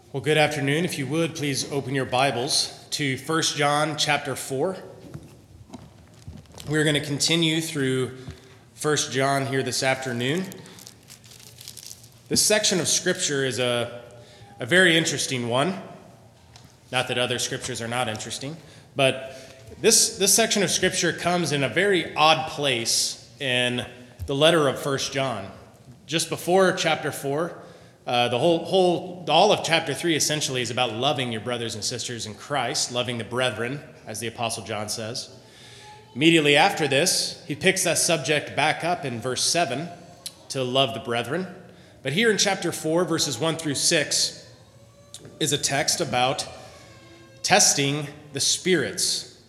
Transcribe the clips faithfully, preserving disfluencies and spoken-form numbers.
Well, good afternoon. If you would, please open your Bibles to First John chapter four. We're going to continue through First John here this afternoon. This section of Scripture is a, a very interesting one. Not that other Scriptures are not interesting, but this, this section of Scripture comes in a very odd place in the letter of First John. Just before chapter four, Uh, the whole, whole, all of chapter three essentially is about loving your brothers and sisters in Christ, loving the brethren, as the Apostle John says. Immediately after this, he picks that subject back up in verse seven to love the brethren. But here in chapter four, verses one through six, is a text about testing the spirits.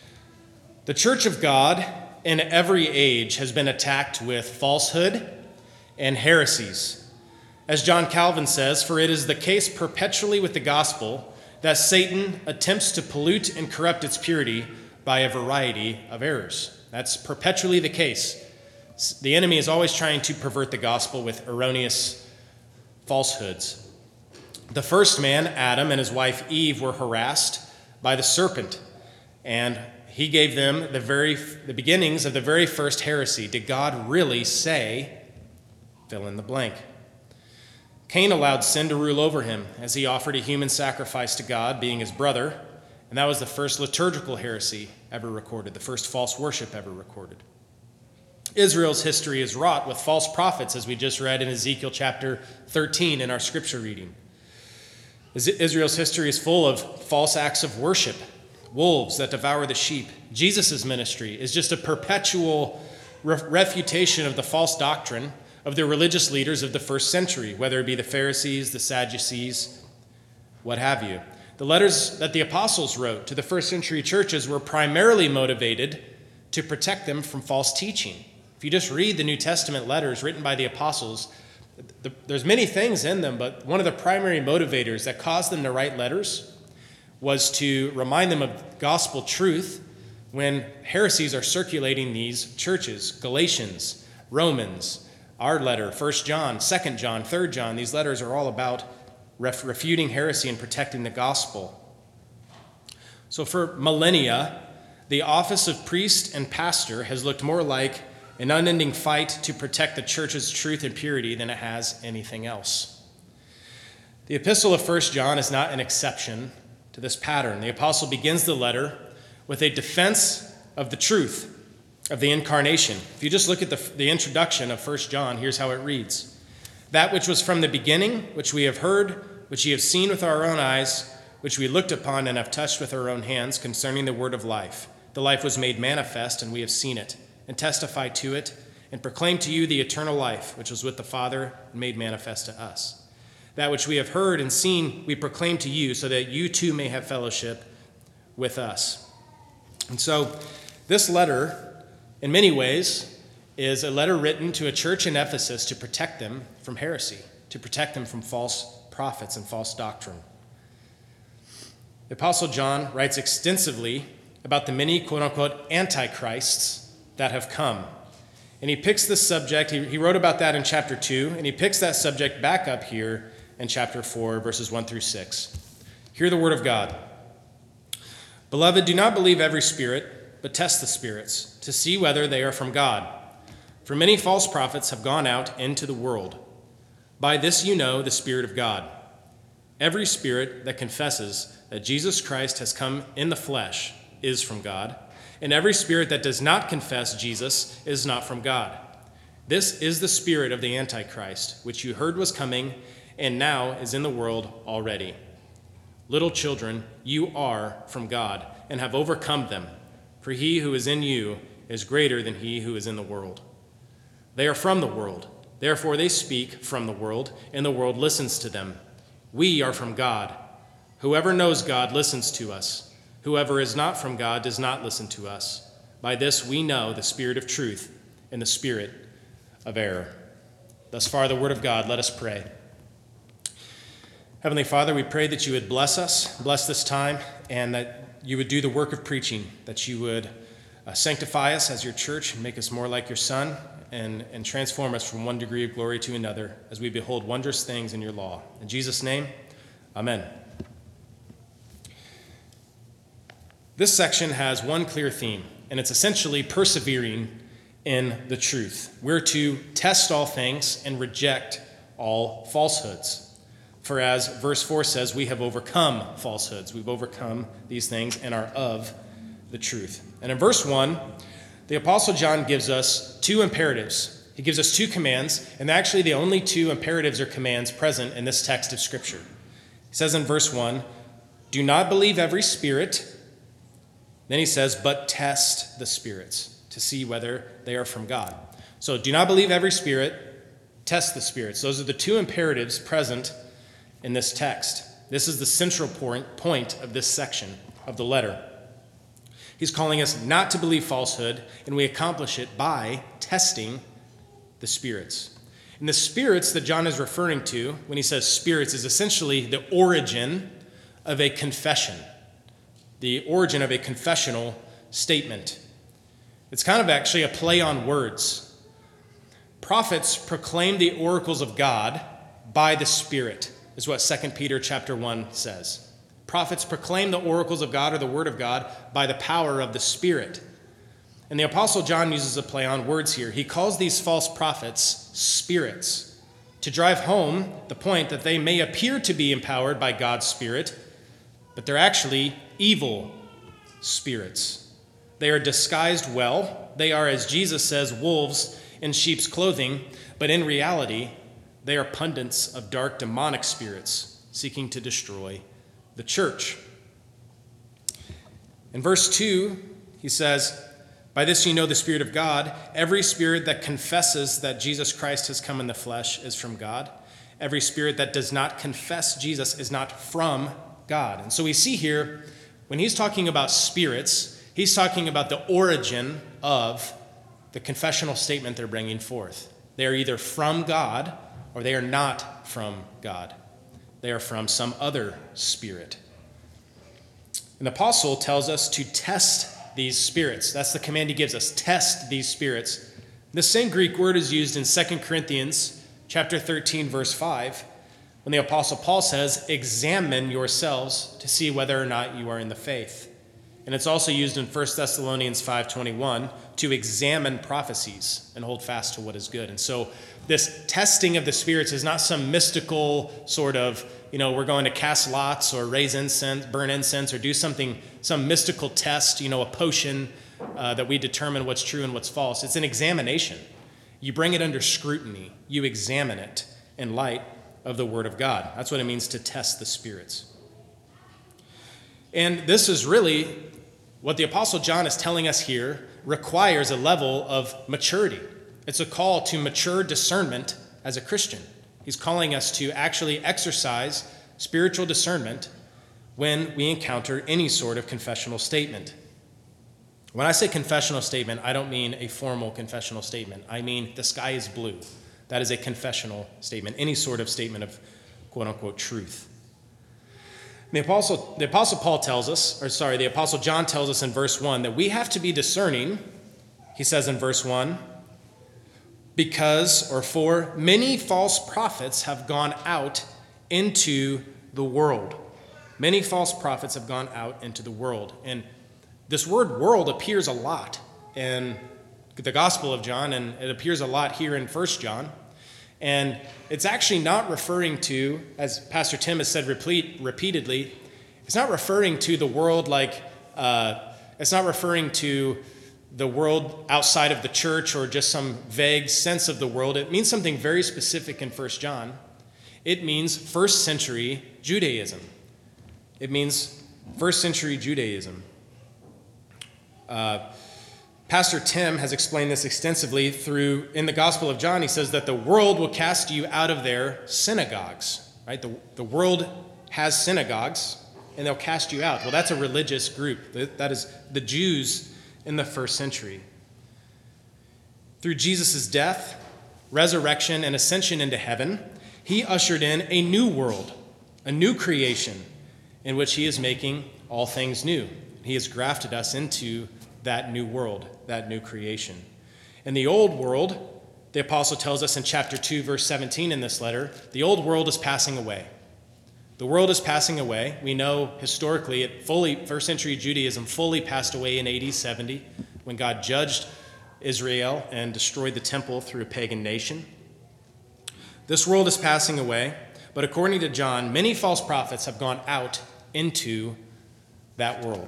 The church of God in every age has been attacked with falsehood and heresies. As John Calvin says, for it is the case perpetually with the gospel that Satan attempts to pollute and corrupt its purity by a variety of errors. That's perpetually the case. The enemy is always trying to pervert the gospel with erroneous falsehoods. The first man, Adam, and his wife Eve were harassed by the serpent, and he gave them the very the beginnings of the very first heresy. Did God really say, fill in the blank? Cain allowed sin to rule over him as he offered a human sacrifice to God, being his brother, and that was the first liturgical heresy ever recorded, the first false worship ever recorded. Israel's history is wrought with false prophets, as we just read in Ezekiel chapter thirteen in our scripture reading. Israel's history is full of false acts of worship, wolves that devour the sheep. Jesus' ministry is just a perpetual refutation of the false doctrine of the religious leaders of the first century, whether it be the Pharisees, the Sadducees, what have you. The letters that the apostles wrote to the first century churches were primarily motivated to protect them from false teaching. If you just read the New Testament letters written by the apostles, the, there's many things in them, but one of the primary motivators that caused them to write letters was to remind them of gospel truth when heresies are circulating these churches. Galatians, Romans, our letter, First John, Second John, Third John, these letters are all about ref- refuting heresy and protecting the gospel. So for millennia, the office of priest and pastor has looked more like an unending fight to protect the church's truth and purity than it has anything else. The epistle of First John is not an exception to this pattern. The apostle begins the letter with a defense of the truth of the incarnation. If you just look at the, the introduction of First John, here's how it reads. That which was from the beginning, which we have heard, which ye have seen with our own eyes, which we looked upon and have touched with our own hands concerning the word of life. The life was made manifest, and we have seen it, and testify to it, and proclaim to you the eternal life, which was with the Father and made manifest to us. That which we have heard and seen, we proclaim to you, so that you too may have fellowship with us. And so this letter, in many ways, is a letter written to a church in Ephesus to protect them from heresy, to protect them from false prophets and false doctrine. The Apostle John writes extensively about the many quote-unquote antichrists that have come. And he picks this subject, he, he wrote about that in chapter two, and he picks that subject back up here in chapter four, verses one through six. Hear the word of God. Beloved, do not believe every spirit, but test the spirits, to see whether they are from God. For many false prophets have gone out into the world. By this you know the Spirit of God. Every spirit that confesses that Jesus Christ has come in the flesh is from God, and every spirit that does not confess Jesus is not from God. This is the spirit of the Antichrist, which you heard was coming, and now is in the world already. Little children, you are from God, and have overcome them. For he who is in you is greater than he who is in the world. They are from the world, therefore they speak from the world, and the world listens to them. We are from God. Whoever knows God listens to us. Whoever is not from God does not listen to us. By this we know the spirit of truth and the spirit of error. Thus far the word of God. Let us pray. Heavenly Father, we pray that you would bless us, bless this time, and that you would do the work of preaching, that you would uh, sanctify us as your church and make us more like your Son, and, and transform us from one degree of glory to another as we behold wondrous things in your law. In Jesus' name, Amen. This section has one clear theme, and it's essentially persevering in the truth. We're to test all things and reject all falsehoods. For as verse four says, we have overcome falsehoods. We've overcome these things and are of the truth. And in verse one, the Apostle John gives us two imperatives. He gives us two commands, and actually the only two imperatives or commands present in this text of Scripture. He says in verse one, do not believe every spirit. Then he says, but test the spirits to see whether they are from God. So do not believe every spirit, test the spirits. Those are the two imperatives present in this text. This is the central point, point of this section of the letter. He's calling us not to believe falsehood, and we accomplish it by testing the spirits. And the spirits that John is referring to when he says spirits is essentially the origin of a confession. The origin of a confessional statement. It's kind of actually a play on words. Prophets proclaim the oracles of God by the Spirit, is what Second Peter chapter one says. Prophets proclaim the oracles of God or the word of God by the power of the Spirit. And the Apostle John uses a play on words here. He calls these false prophets spirits to drive home the point that they may appear to be empowered by God's Spirit, but they're actually evil spirits. They are disguised well. They are, as Jesus says, wolves in sheep's clothing, but in reality, they are pundits of dark demonic spirits seeking to destroy the church. In verse two, he says, by this you know the Spirit of God. Every spirit that confesses that Jesus Christ has come in the flesh is from God. Every spirit that does not confess Jesus is not from God. And so we see here, when he's talking about spirits, he's talking about the origin of the confessional statement they're bringing forth. They are either from God or they are not from God. They are from some other spirit. And the apostle tells us to test these spirits. That's the command he gives us, test these spirits. The same Greek word is used in Second Corinthians chapter thirteen, verse five, when the Apostle Paul says, examine yourselves to see whether or not you are in the faith. And it's also used in First Thessalonians five twenty-one to examine prophecies and hold fast to what is good. And so this testing of the spirits is not some mystical sort of, you know, we're going to cast lots or raise incense, burn incense, or do something, some mystical test, you know, a potion uh, that we determine what's true and what's false. It's an examination. You bring it under scrutiny. You examine it in light of the Word of God. That's what it means to test the spirits. And this is really what the Apostle John is telling us here requires a level of maturity. It's a call to mature discernment as a Christian. He's calling us to actually exercise spiritual discernment when we encounter any sort of confessional statement. When I say confessional statement, I don't mean a formal confessional statement. I mean the sky is blue. That is a confessional statement, any sort of statement of quote-unquote truth. The apostle, the apostle Paul tells us, or sorry, the Apostle John tells us in verse one that we have to be discerning, he says in verse one, because, or for, many false prophets have gone out into the world. Many false prophets have gone out into the world. And this word world appears a lot in the Gospel of John, and it appears a lot here in First John. And it's actually not referring to, as Pastor Tim has said repeat, repeatedly, it's not referring to the world like, uh, it's not referring to the world outside of the church or just some vague sense of the world. It means something very specific in First John. It means first century Judaism. It means first century Judaism. Uh, Pastor Tim has explained this extensively through, in the Gospel of John, he says that the world will cast you out of their synagogues, right? The, the world has synagogues, and they'll cast you out. Well, that's a religious group. That is the Jews in the first century. Through Jesus' death, resurrection, and ascension into heaven, he ushered in a new world, a new creation, in which he is making all things new. He has grafted us into that new world, that new creation. In the old world, the apostle tells us in chapter two, verse seventeen in this letter, the old world is passing away. The The world is passing away. We know historically it fully, first century Judaism fully passed away in A D seventy when God judged Israel and destroyed the temple through a pagan nation. This world is passing away, but according to John, many false prophets have gone out into that world.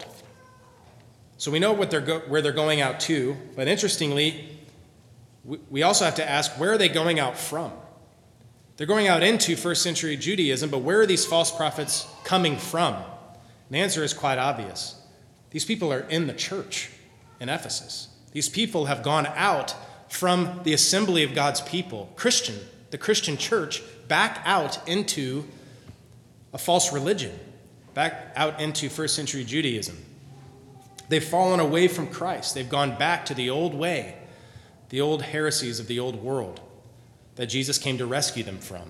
So we know what they're go- where they're going out to, but interestingly, we, we also have to ask, where are they going out from? They're going out into first century Judaism, but where are these false prophets coming from? And the answer is quite obvious. These people are in the church in Ephesus. These people have gone out from the assembly of God's people, Christian, the Christian church, back out into a false religion, back out into first century Judaism. They've fallen away from Christ. They've gone back to the old way, the old heresies of the old world that Jesus came to rescue them from.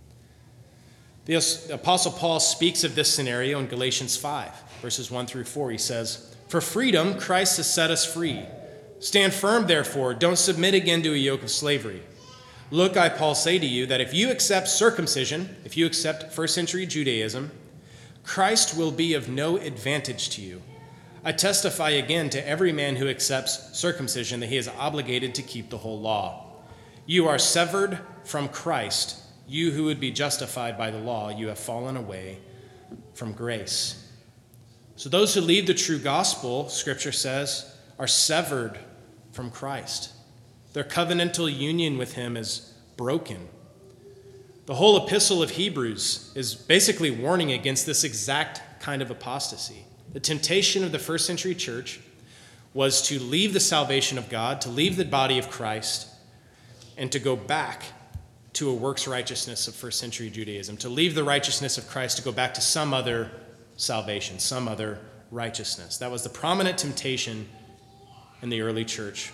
The Apostle Paul speaks of this scenario in Galatians five, verses one through four. He says, "For freedom Christ has set us free. Stand firm, therefore. Don't submit again to a yoke of slavery. Look, I, Paul, say to you that if you accept circumcision, if you accept first century Judaism, Christ will be of no advantage to you. I testify again to every man who accepts circumcision that he is obligated to keep the whole law. You are severed from Christ. You who would be justified by the law, you have fallen away from grace." So those who leave the true gospel, Scripture says, are severed from Christ. Their covenantal union with him is broken. The whole epistle of Hebrews is basically warning against this exact kind of apostasy. The temptation of the first century church was to leave the salvation of God, to leave the body of Christ, and to go back to a works righteousness of first century Judaism, to leave the righteousness of Christ to go back to some other salvation, some other righteousness. That was the prominent temptation in the early church.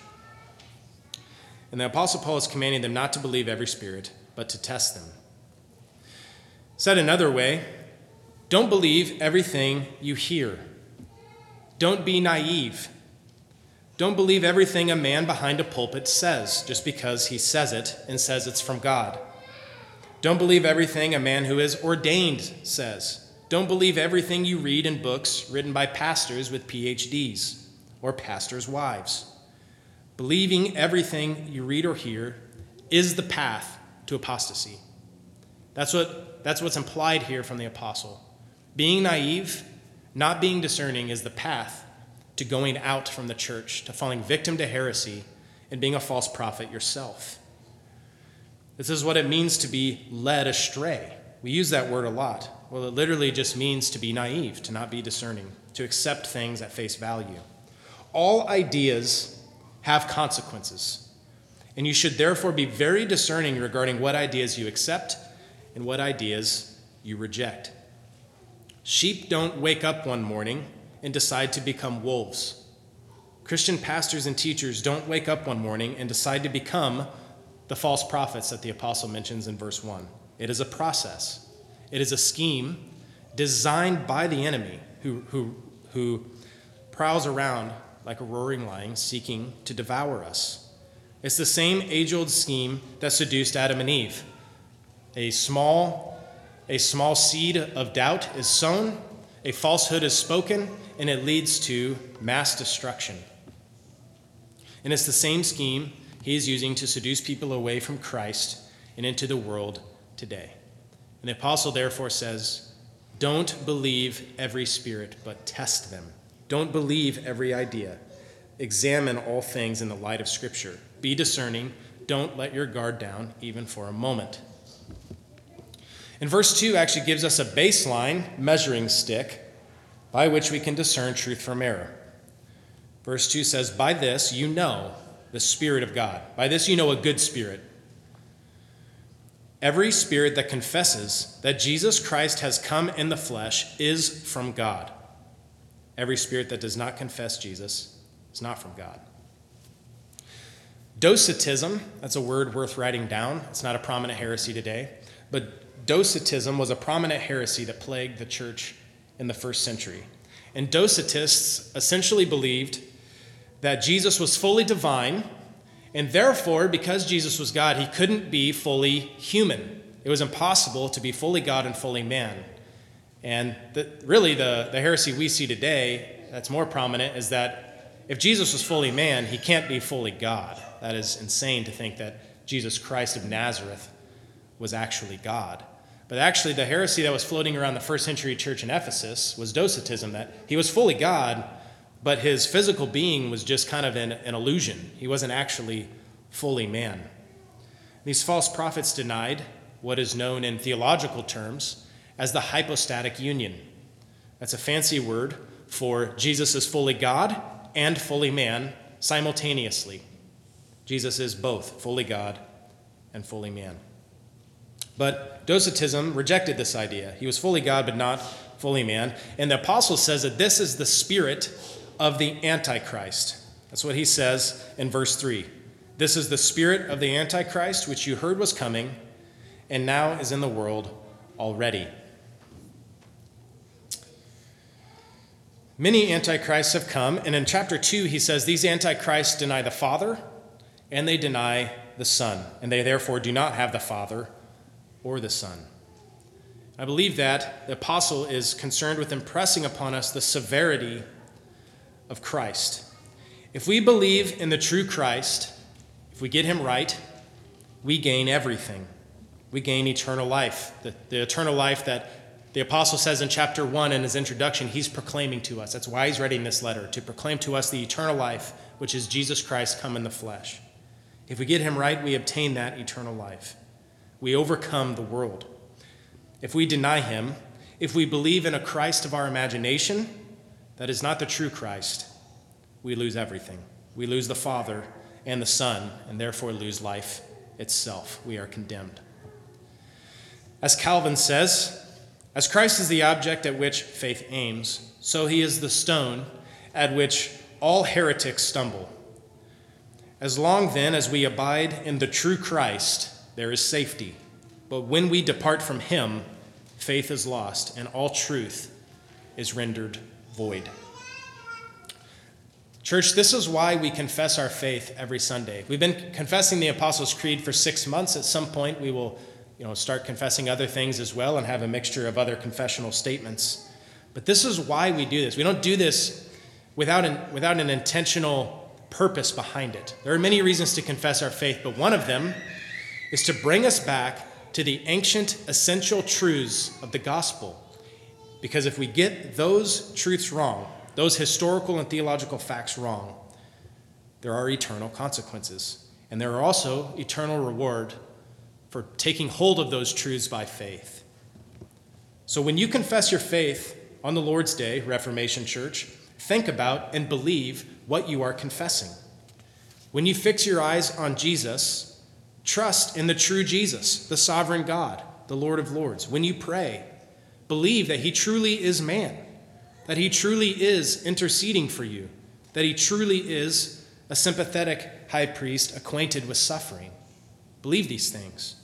And the Apostle Paul is commanding them not to believe every spirit, but to test them. Said another way, don't believe everything you hear. Don't be naive. Don't believe everything a man behind a pulpit says just because he says it and says it's from God. Don't believe everything a man who is ordained says. Don't believe everything you read in books written by pastors with P H Ds or pastors' wives. Believing everything you read or hear is the path to apostasy. That's what, that's what's implied here from the apostle. Being naive, not being discerning, is the path to going out from the church, to falling victim to heresy, and being a false prophet yourself. This is what it means to be led astray. We use that word a lot. Well, it literally just means to be naive, to not be discerning, to accept things at face value. All ideas have consequences, and you should therefore be very discerning regarding what ideas you accept and what ideas you reject. Sheep don't wake up one morning and decide to become wolves. Christian pastors and teachers don't wake up one morning and decide to become the false prophets that the apostle mentions in verse one. It is a process. It is a scheme designed by the enemy who, who, who prowls around like a roaring lion seeking to devour us. It's the same age-old scheme that seduced Adam and Eve. A small, a small seed of doubt is sown, a falsehood is spoken, and it leads to mass destruction. And it's the same scheme he is using to seduce people away from Christ and into the world today. And the apostle therefore says, don't believe every spirit, but test them. Don't believe every idea. Examine all things in the light of Scripture. Be discerning. Don't let your guard down even for a moment. And verse two actually gives us a baseline measuring stick by which we can discern truth from error. Verse two says, by this you know the Spirit of God. By this you know a good spirit. Every spirit that confesses that Jesus Christ has come in the flesh is from God. Every spirit that does not confess Jesus is not from God. Docetism, that's a word worth writing down. It's not a prominent heresy today, but Docetism was a prominent heresy that plagued the church in the first century. And Docetists essentially believed that Jesus was fully divine, and therefore, because Jesus was God, he couldn't be fully human. It was impossible to be fully God and fully man. And the, really the, the heresy we see today that's more prominent is that if Jesus was fully man, he can't be fully God. That is insane to think that Jesus Christ of Nazareth was actually God. But actually the heresy that was floating around the first century church in Ephesus was Docetism, that he was fully God, but his physical being was just kind of an, an illusion. He wasn't actually fully man. These false prophets denied what is known in theological terms as the hypostatic union. That's a fancy word for Jesus is fully God and fully man simultaneously. Jesus is both fully God and fully man. But Docetism rejected this idea. He was fully God but not fully man. And the apostle says that this is the spirit of the Antichrist. That's what he says in verse three. This is the spirit of the Antichrist, which you heard was coming, and now is in the world already. Many antichrists have come, and in chapter two he says these antichrists deny the Father and they deny the Son, and they therefore do not have the Father or the Son. I believe that the apostle is concerned with impressing upon us the severity of Christ. If we believe in the true Christ, if we get him right, we gain everything. We gain eternal life, the, the eternal life that the apostle says in chapter one in his introduction, he's proclaiming to us. That's why he's writing this letter, to proclaim to us the eternal life, which is Jesus Christ come in the flesh. If we get him right, we obtain that eternal life. We overcome the world. If we deny him, if we believe in a Christ of our imagination that is not the true Christ, we lose everything. We lose the Father and the Son, and therefore lose life itself. We are condemned. As Calvin says, as Christ is the object at which faith aims, so he is the stone at which all heretics stumble. As long then as we abide in the true Christ, there is safety. But when we depart from him, faith is lost, and all truth is rendered void. Church, this is why we confess our faith every Sunday. We've been confessing the Apostles' Creed for six months. At some point, we will you know, start confessing other things as well and have a mixture of other confessional statements. But this is why we do this. We don't do this without an, without an intentional purpose behind it. There are many reasons to confess our faith, but one of them is to bring us back to the ancient essential truths of the gospel. Because if we get those truths wrong, those historical and theological facts wrong, there are eternal consequences. And there are also eternal reward for taking hold of those truths by faith. So when you confess your faith on the Lord's Day, Reformation Church, think about and believe what you are confessing. When you fix your eyes on Jesus, trust in the true Jesus, the sovereign God, the Lord of Lords. When you pray, believe that he truly is man, that he truly is interceding for you, that he truly is a sympathetic high priest acquainted with suffering. Believe these things.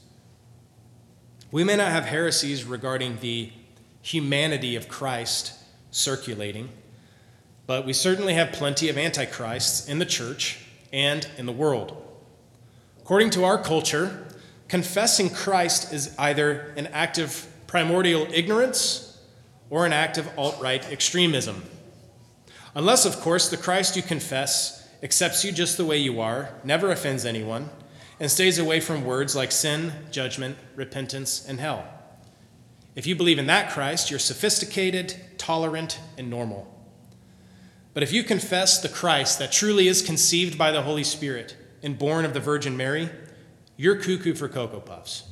We may not have heresies regarding the humanity of Christ circulating, but we certainly have plenty of antichrists in the church and in the world. According to our culture, confessing Christ is either an act of primordial ignorance or an act of alt-right extremism. Unless, of course, the Christ you confess accepts you just the way you are, never offends anyone, and stays away from words like sin, judgment, repentance, and hell. If you believe in that Christ, you're sophisticated, tolerant, and normal. But if you confess the Christ that truly is conceived by the Holy Spirit and born of the Virgin Mary, you're cuckoo for Cocoa Puffs.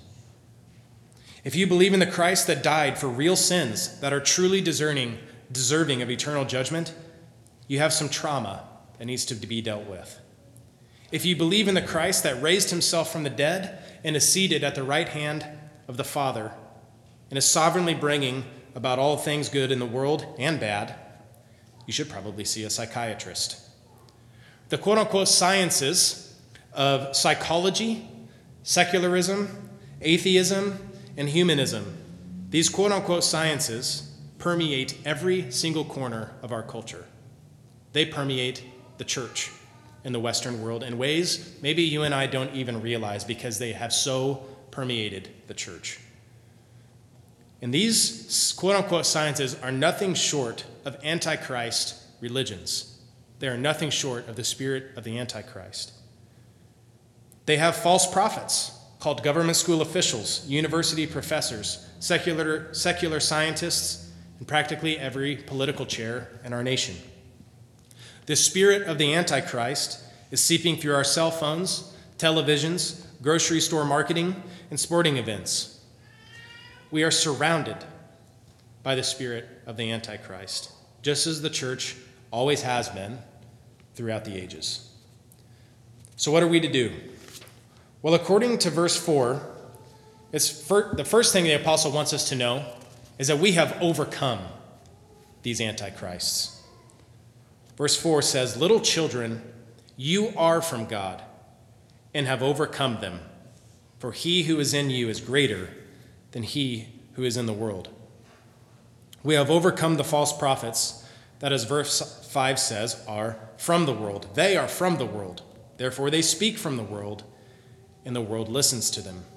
If you believe in the Christ that died for real sins that are truly discerning, deserving of eternal judgment, you have some trauma that needs to be dealt with. If you believe in the Christ that raised himself from the dead and is seated at the right hand of the Father and is sovereignly bringing about all things good in the world and bad, you should probably see a psychiatrist. The quote-unquote sciences of psychology, secularism, atheism, and humanism, these quote-unquote sciences permeate every single corner of our culture. They permeate the church in the Western world in ways maybe you and I don't even realize because they have so permeated the church. And these quote-unquote sciences are nothing short of antichrist religions. They are nothing short of the spirit of the Antichrist. They have false prophets called government school officials, university professors, secular, secular scientists, and practically every political chair in our nation. The spirit of the Antichrist is seeping through our cell phones, televisions, grocery store marketing, and sporting events. We are surrounded by the spirit of the Antichrist, just as the church always has been throughout the ages. So what are we to do? Well, according to verse four, it's for, the first thing the apostle wants us to know is that we have overcome these antichrists. Verse four says, "Little children, you are from God and have overcome them, for he who is in you is greater than he who is in the world." We have overcome the false prophets that, as verse five says, are from the world. They are from the world. Therefore, they speak from the world, and the world listens to them.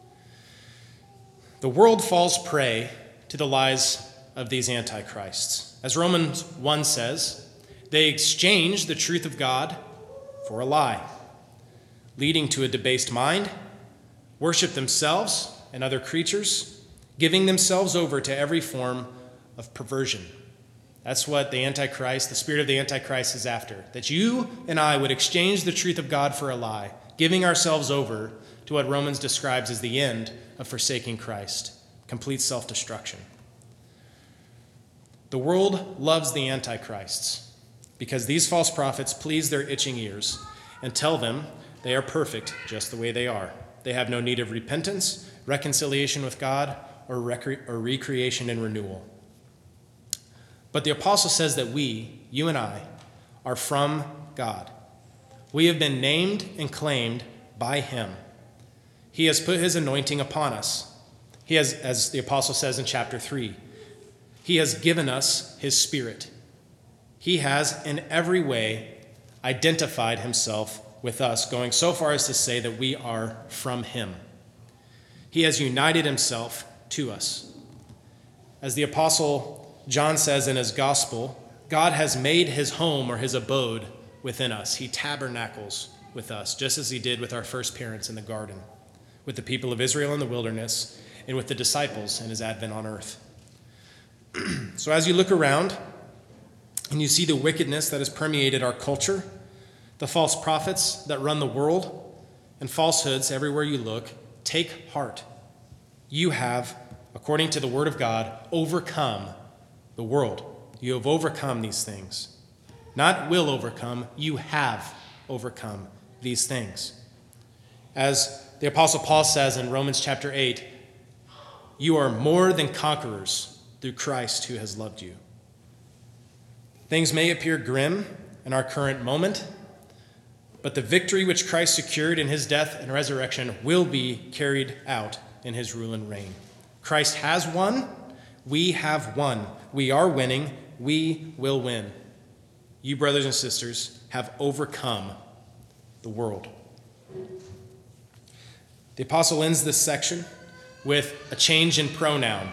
The world falls prey to the lies of these antichrists. As Romans one says, they exchange the truth of God for a lie, leading to a debased mind, worship themselves and other creatures, giving themselves over to every form of perversion. That's what the Antichrist, the spirit of the Antichrist, is after, that you and I would exchange the truth of God for a lie, giving ourselves over to what Romans describes as the end of forsaking Christ, complete self-destruction. The world loves the antichrists because these false prophets please their itching ears and tell them they are perfect just the way they are. They have no need of repentance, reconciliation with God, or, recre- or recreation and renewal. But the apostle says that we, you and I, are from God. We have been named and claimed by him. He has put his anointing upon us. He has, as the apostle says in chapter three, he has given us his spirit. He has in every way identified himself with us, going so far as to say that we are from him. He has united himself to us. As the apostle John says in his gospel, God has made his home or his abode within us. He tabernacles with us, just as he did with our first parents in the garden, with the people of Israel in the wilderness, and with the disciples in his advent on earth. So as you look around and you see the wickedness that has permeated our culture, the false prophets that run the world, and falsehoods everywhere you look, take heart. You have, according to the word of God, overcome the world. You have overcome these things. Not will overcome, you have overcome these things. As the Apostle Paul says in Romans chapter eight, you are more than conquerors through Christ who has loved you. Things may appear grim in our current moment, but the victory which Christ secured in his death and resurrection will be carried out in his rule and reign. Christ has won. We have won. We are winning. We will win. You, brothers and sisters, have overcome the world. The apostle ends this section with a change in pronoun.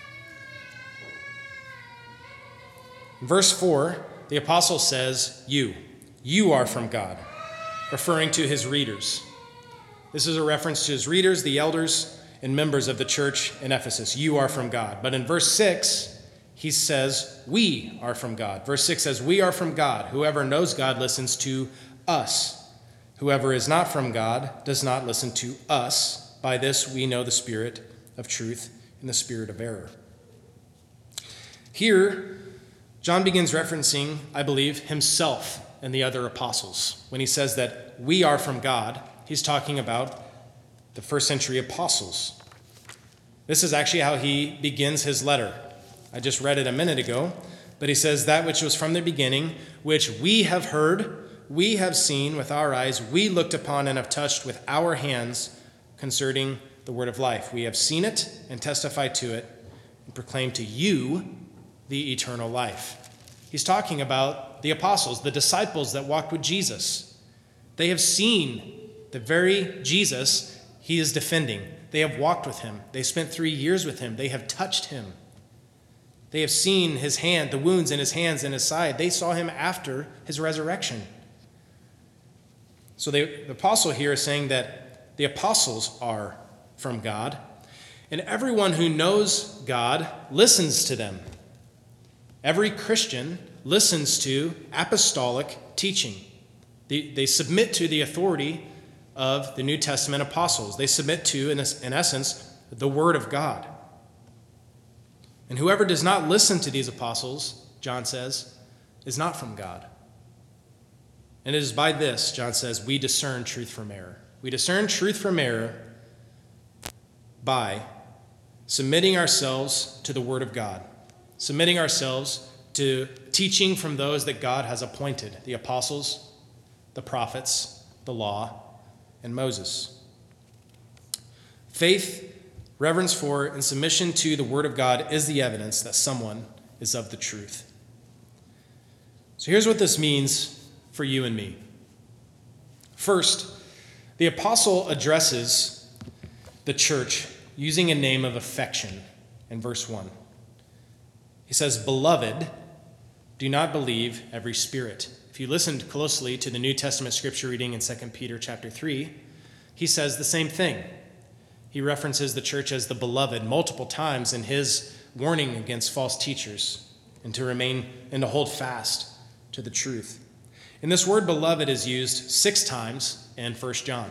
In verse four, the apostle says, you. You are from God, referring to his readers. This is a reference to his readers, the elders, and members of the church in Ephesus. You are from God. But in verse six, he says, we are from God. Verse six says, we are from God. Whoever knows God listens to us. Whoever is not from God does not listen to us. By this we know the spirit of truth and the spirit of error. Here, John begins referencing, I believe, himself and the other apostles. When he says that we are from God, he's talking about the first century apostles. This is actually how he begins his letter. I just read it a minute ago, but he says, that which was from the beginning, which we have heard, we have seen with our eyes, we looked upon and have touched with our hands concerning the word of life. We have seen it and testified to it and proclaimed to you the eternal life. He's talking about the apostles, the disciples that walked with Jesus. They have seen the very Jesus he is defending. They have walked with him. They spent three years with him. They have touched him. They have seen his hand, the wounds in his hands and his side. They saw him after his resurrection. So they, the apostle here is saying that the apostles are from God, and everyone who knows God listens to them. Every Christian listens to apostolic teaching. They, they submit to the authority of the New Testament apostles. They submit to, in, in essence, the Word of God. And whoever does not listen to these apostles, John says, is not from God. And it is by this, John says, we discern truth from error. We discern truth from error by submitting ourselves to the Word of God, submitting ourselves to teaching from those that God has appointed, the apostles, the prophets, the law, and Moses. Faith, reverence for, and submission to the Word of God is the evidence that someone is of the truth. So here's what this means for you and me. First, the apostle addresses the church using a name of affection in verse one. He says, "Beloved, do not believe every spirit." If you listened closely to the New Testament scripture reading in Second Peter chapter three, he says the same thing. He references the church as the beloved multiple times in his warning against false teachers and to remain and to hold fast to the truth. And this word beloved is used six times in First John,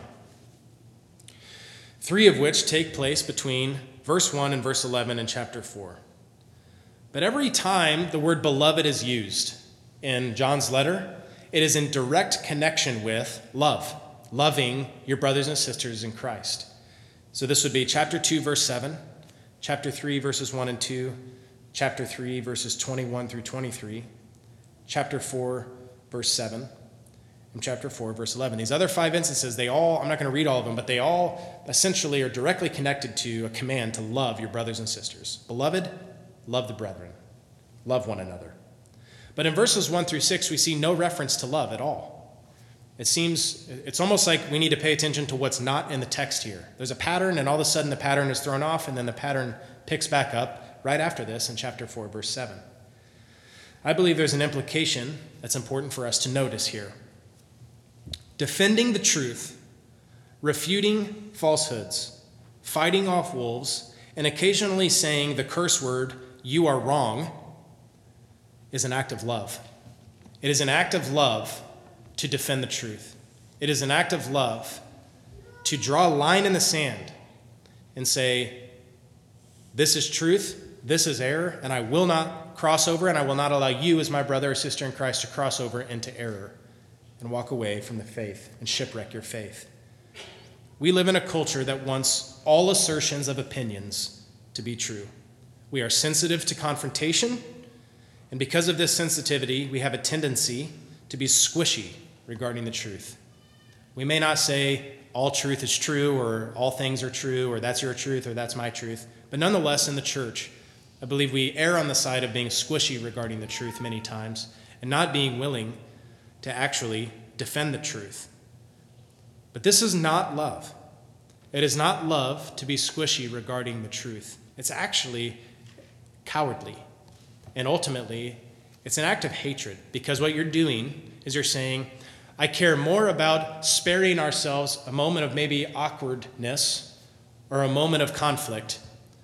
three of which take place between verse one and verse eleven in chapter four. But every time the word beloved is used in John's letter, it is in direct connection with love, loving your brothers and sisters in Christ. So this would be chapter two, verse seven, chapter three, verses one and two, chapter three, verses twenty-one through twenty-three, chapter four, verse seven, and chapter four, verse eleven. These other five instances, they all, I'm not going to read all of them, but they all essentially are directly connected to a command to love your brothers and sisters. Beloved, love the brethren. Love one another. But in verses one through six, we see no reference to love at all. It seems, it's almost like we need to pay attention to what's not in the text here. There's a pattern, and all of a sudden the pattern is thrown off, and then the pattern picks back up right after this in chapter four, verse seven. I believe there's an implication that's important for us to notice here. Defending the truth, refuting falsehoods, fighting off wolves, and occasionally saying the curse word, "You are wrong," is an act of love. It is an act of love to defend the truth. It is an act of love to draw a line in the sand and say, this is truth, this is error, and I will not cross over, and I will not allow you as my brother or sister in Christ to cross over into error and walk away from the faith and shipwreck your faith. We live in a culture that wants all assertions of opinions to be true. We are sensitive to confrontation, and because of this sensitivity, we have a tendency to be squishy regarding the truth. We may not say all truth is true, or all things are true, or that's your truth, or that's my truth, but nonetheless in the church, I believe we err on the side of being squishy regarding the truth many times and not being willing to actually defend the truth. But this is not love. It is not love to be squishy regarding the truth. It's actually cowardly. And ultimately, it's an act of hatred, because what you're doing is you're saying, I care more about sparing ourselves a moment of maybe awkwardness or a moment of conflict.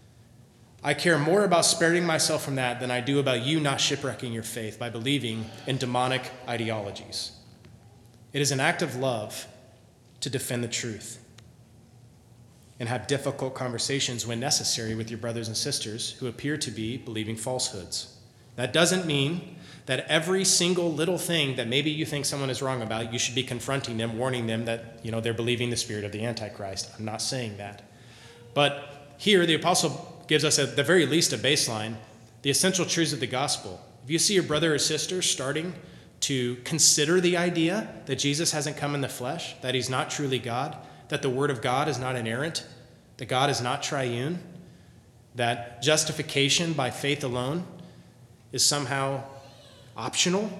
I care more about sparing myself from that than I do about you not shipwrecking your faith by believing in demonic ideologies. It is an act of love to defend the truth and have difficult conversations when necessary with your brothers and sisters who appear to be believing falsehoods. That doesn't mean that every single little thing that maybe you think someone is wrong about, you should be confronting them, warning them that, you know, they're believing the spirit of the Antichrist. I'm not saying that. But here, the apostle gives us at the very least a baseline, the essential truths of the gospel. If you see your brother or sister starting to consider the idea that Jesus hasn't come in the flesh, that he's not truly God, that the word of God is not inerrant, that God is not triune, that justification by faith alone is somehow optional,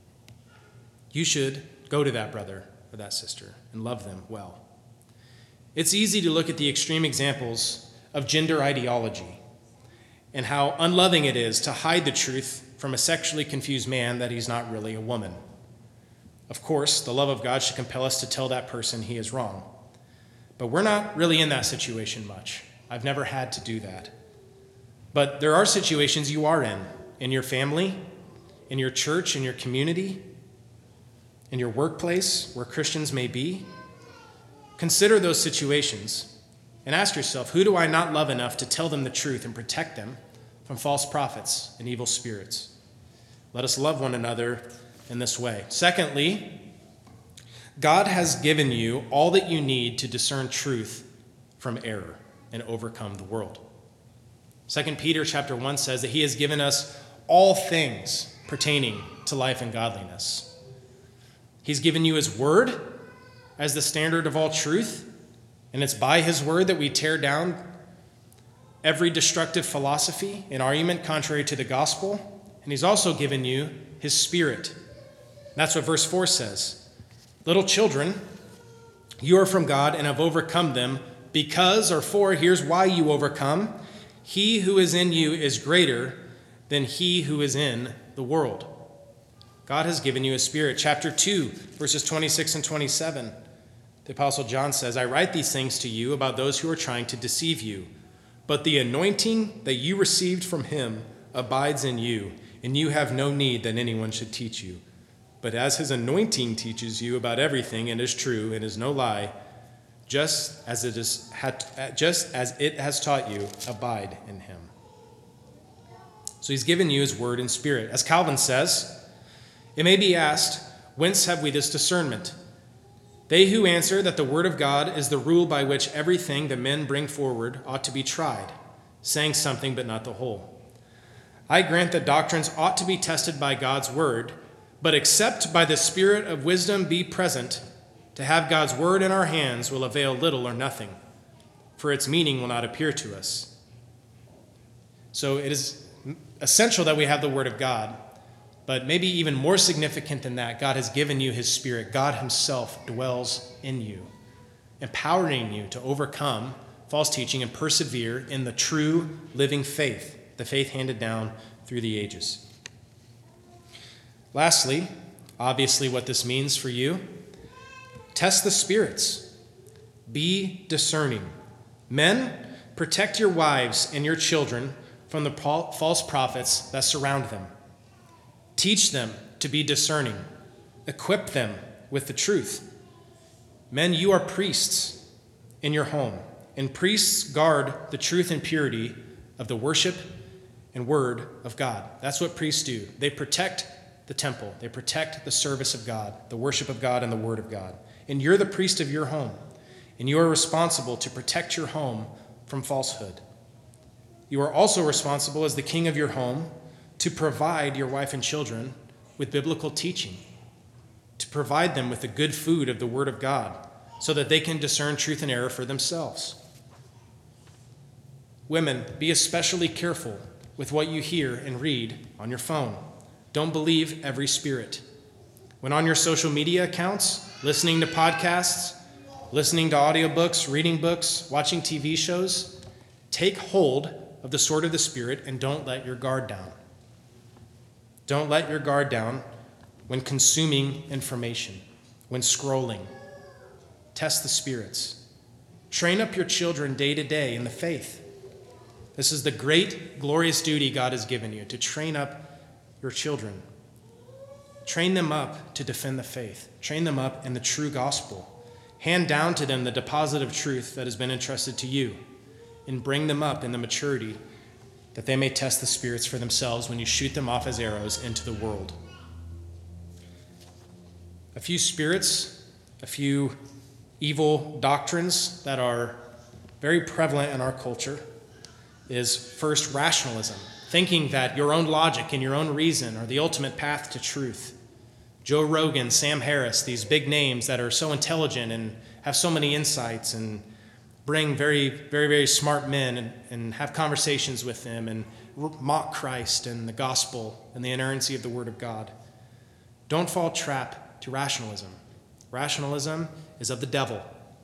you should go to that brother or that sister and love them well. It's easy to look at the extreme examples of gender ideology and how unloving it is to hide the truth from a sexually confused man that he's not really a woman. Of course, the love of God should compel us to tell that person he is wrong. But we're not really in that situation much. I've never had to do that. But there are situations you are in, in your family, in your church, in your community, in your workplace, where Christians may be. Consider those situations and ask yourself, who do I not love enough to tell them the truth and protect them from false prophets and evil spirits? Let us love one another in this way. Secondly, God has given you all that you need to discern truth from error and overcome the world. Second Peter chapter one says that he has given us all things pertaining to life and godliness. He's given you his word as the standard of all truth, and it's by his word that we tear down every destructive philosophy and argument contrary to the gospel. And he's also given you his spirit. That's what verse four says. Little children, you are from God and have overcome them because, or for, here's why you overcome. He who is in you is greater than he who is in the world. God has given you a spirit. Chapter two, verses twenty-six and twenty-seven. The Apostle John says, I write these things to you about those who are trying to deceive you. But the anointing that you received from him abides in you, and you have no need that anyone should teach you. But as his anointing teaches you about everything and is true and is no lie, just as it is had, just as it has taught you, abide in him. So he's given you his word and spirit. As Calvin says, it may be asked, whence have we this discernment? They who answer that the word of God is the rule by which everything that men bring forward ought to be tried, saying something but not the whole. I grant that doctrines ought to be tested by God's word, but except by the spirit of wisdom be present, to have God's word in our hands will avail little or nothing, for its meaning will not appear to us. So it is essential that we have the word of God. But maybe even more significant than that, God has given you his spirit. God himself dwells in you, empowering you to overcome false teaching and persevere in the true living faith, the faith handed down through the ages. Lastly, obviously what this means for you, test the spirits. Be discerning. Men, protect your wives and your children from the false prophets that surround them. Teach them to be discerning. Equip them with the truth. Men, you are priests in your home, and priests guard the truth and purity of the worship and word of God. That's what priests do. They protect the temple. They protect the service of God, the worship of God, and the word of God. And you're the priest of your home, and you are responsible to protect your home from falsehood. You are also responsible as the king of your home to provide your wife and children with biblical teaching, to provide them with the good food of the Word of God so that they can discern truth and error for themselves. Women, be especially careful with what you hear and read on your phone. Don't believe every spirit. When on your social media accounts, listening to podcasts, listening to audiobooks, reading books, watching T V shows, take hold of the sword of the Spirit and don't let your guard down. Don't let your guard down when consuming information, when scrolling. Test the spirits. Train up your children day to day in the faith. This is the great, glorious duty God has given you, to train up your children. Train them up to defend the faith. Train them up in the true gospel. Hand down to them the deposit of truth that has been entrusted to you, and bring them up in the maturity that they may test the spirits for themselves when you shoot them off as arrows into the world. A few spirits, a few evil doctrines that are very prevalent in our culture is first rationalism, thinking that your own logic and your own reason are the ultimate path to truth. Joe Rogan, Sam Harris, these big names that are so intelligent and have so many insights and bring very, very, very smart men and, and have conversations with them and mock Christ and the gospel and the inerrancy of the Word of God. Don't fall trap to rationalism. Rationalism is of the devil.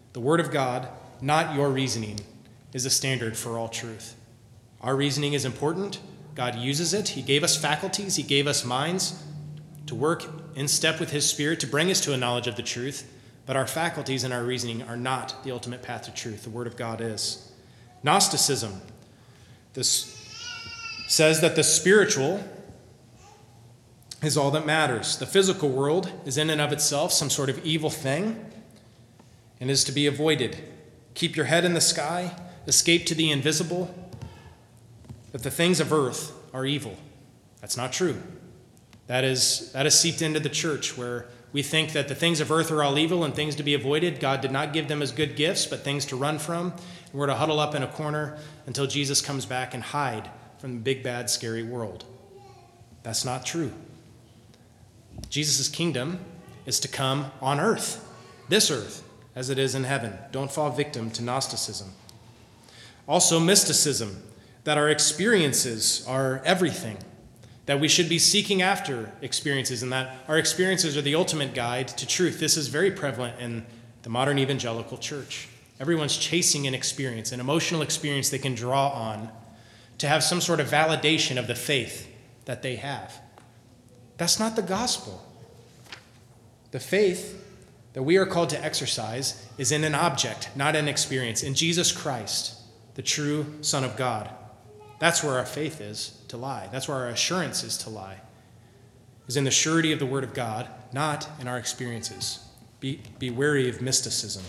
The Word of God, not your reasoning, is a standard for all truth. Our reasoning is important. God uses it. He gave us faculties. He gave us minds to work in step with his Spirit to bring us to a knowledge of the truth. But our faculties and our reasoning are not the ultimate path to truth. The Word of God is. Gnosticism this says that the spiritual is all that matters. The physical world is in and of itself some sort of evil thing and is to be avoided. Keep your head in the sky, escape to the invisible. That the things of earth are evil. That's not true. That is, that is seeped into the church where we think that the things of earth are all evil and things to be avoided. God did not give them as good gifts, but things to run from. And we're to huddle up in a corner until Jesus comes back and hide from the big, bad, scary world. That's not true. Jesus' kingdom is to come on earth, this earth, as it is in heaven. Don't fall victim to Gnosticism. Also, mysticism, that our experiences are everything, that we should be seeking after experiences, and that our experiences are the ultimate guide to truth. This is very prevalent in the modern evangelical church. Everyone's chasing an experience, an emotional experience they can draw on to have some sort of validation of the faith that they have. That's not the gospel. The faith that we are called to exercise is in an object, not an experience, in Jesus Christ, the true Son of God. That's where our faith is to lie. That's where our assurance is to lie, is in the surety of the Word of God, not in our experiences. Be, be wary of mysticism.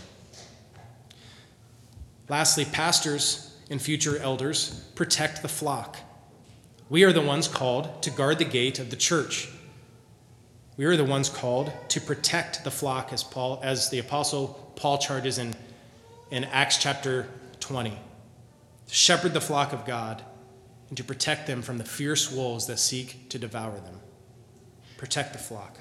Lastly, pastors and future elders protect the flock. We are the ones called to guard the gate of the church. We are the ones called to protect the flock, as Paul, as the Apostle Paul charges in, in Acts chapter twenty. To shepherd the flock of God and to protect them from the fierce wolves that seek to devour them. Protect the flock.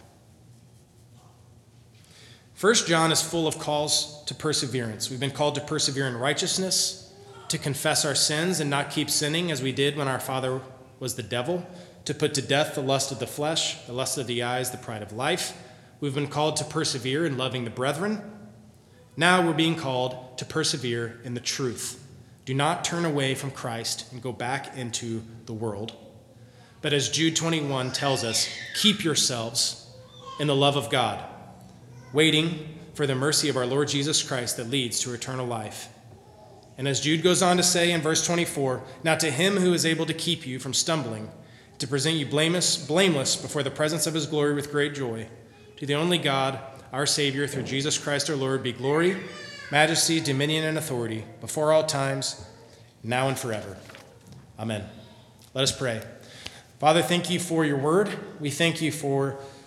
First John is full of calls to perseverance. We've been called to persevere in righteousness, to confess our sins and not keep sinning as we did when our father was the devil, to put to death the lust of the flesh, the lust of the eyes, the pride of life. We've been called to persevere in loving the brethren. Now we're being called to persevere in the truth. Do not turn away from Christ and go back into the world. But as Jude twenty-one tells us, keep yourselves in the love of God, waiting for the mercy of our Lord Jesus Christ that leads to eternal life. And as Jude goes on to say in verse twenty-four, now to him who is able to keep you from stumbling, to present you blameless, blameless before the presence of his glory with great joy, to the only God, our Savior, through Jesus Christ our Lord, be glory, majesty, dominion, and authority, before all times, now and forever. Amen. Let us pray. Father, thank you for your word. We thank you for